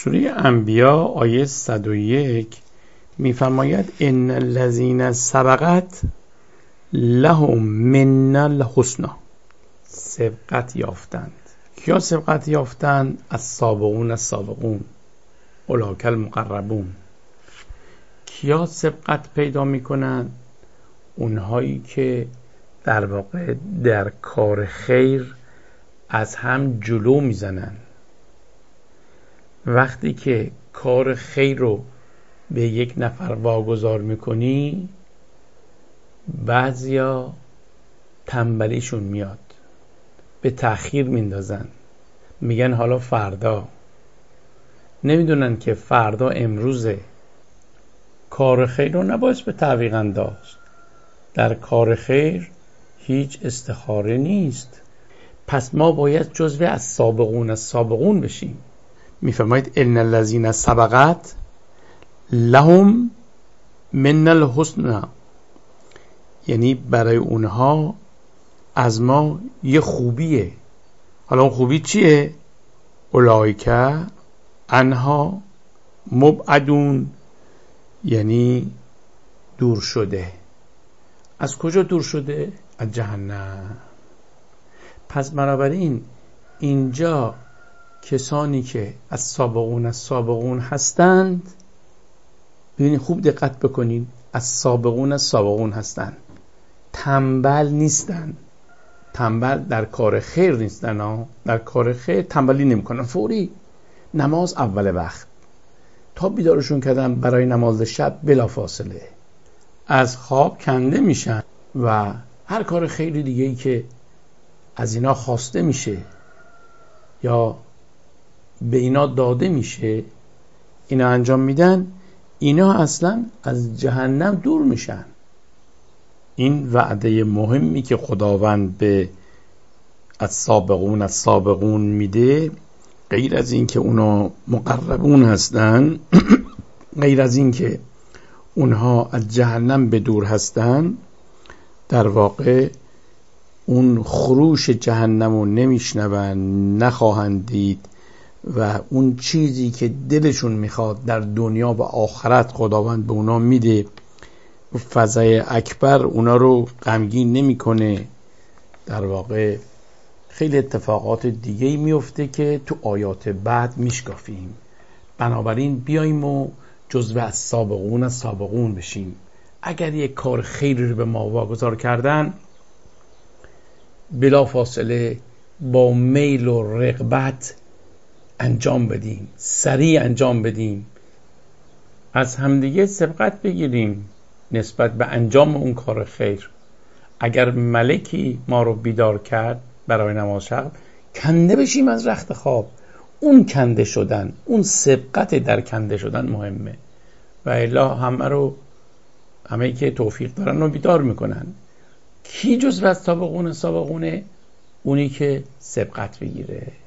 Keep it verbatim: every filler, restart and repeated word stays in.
سوره انبیا آیه صد و یک میفرماید ان الذین سبقت لهم من الحسنی، سبقت یافتند. کیا سبقت یافتند؟ السابقون السابقون اولئک المقربون. کیا سبقت پیدا میکنند؟ اونهایی که در واقع در کار خیر از هم جلو میزنن. وقتی که کار خیر رو به یک نفر واگذار میکنی، بعضیا تنبلیشون میاد، به تأخیر میندازن، میگن حالا فردا. نمیدونن که فردا امروزه. کار خیر رو نباید به تعویق انداخت. در کار خیر هیچ استخاره نیست. پس ما باید جزو از سابقون از سابقون بشیم. میفرمایید ان الذین سبقت لهم من الحسنی، یعنی برای اونها از ما یه خوبیه. حالا اون خوبی چیه؟ اولئک عنها مبعدون، یعنی دور شده. از کجا دور شده؟ از جهنم. پس بنابراین اینجا کسانی که از سابقون از سابقون هستند، ببینید خوب دقت بکنید، از سابقون از سابقون هستند، تنبل نیستن. تنبل در کار خیر نیستن ها. در کار خیر تنبلی نمی کنن. فوری نماز اول وقت، تا بیدارشون کردن برای نماز شب بلا فاصله از خواب کنده میشن و هر کار خیری دیگه ای که از اینا خواسته میشه یا به اینا داده میشه اینا انجام میدن، اینا اصلا از جهنم دور میشن. این وعده مهمی که خداوند به از سابقون از سابقون میده، غیر از این که اونا مقربون هستن غیر از این که اونها از جهنم به دور هستن، در واقع اون خروش جهنم رو نمیشنون، نخواهند دید و اون چیزی که دلشون میخواد در دنیا و آخرت خداوند به اونا میده. فضای اکبر اونا رو غمگین نمیکنه. در واقع خیلی اتفاقات دیگه میفته که تو آیات بعد میشکافیم. بنابراین بیاییم و جزو از سابقون از سابقون بشیم. اگر یک کار خیری رو به ما واگذار کردن، بلا فاصله با میل و رغبت انجام بدیم، سریع انجام بدیم، از همدیگه سبقت بگیریم نسبت به انجام اون کار خیر. اگر ملکی ما رو بیدار کرد برای نماز شب، کنده بشیم از رخت خواب. اون کنده شدن، اون سبقت در کنده شدن مهمه. و الا همه رو همه که توفیق دارن رو بیدار میکنن. کی جزو از سابقون سابقونه؟ اونی که سبقت بگیره.